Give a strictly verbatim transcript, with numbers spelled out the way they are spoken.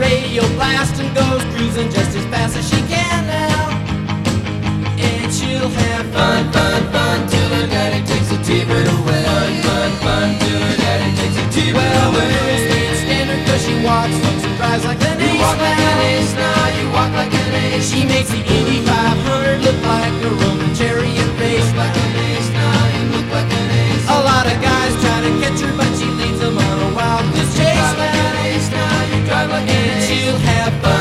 radio blast and goes cruising just as fast as she can now. And she'll have fun, fun, fun till her daddy takes the T-bird away. Fun, fun, fun till her daddy takes the T-bird well, away. Well, the girls can't stand her 'cause she walks, looks and cries like an ace. You walk like an ace now, you walk like an ace. She makes the Indy five hundred look like a Roman chariot race. You look like an ace now, you look like an ace. A lot of guys try to catch her, but she leads them on a wild goose chase. You drive like an ace now, you drive like an ace. And she'll have fun.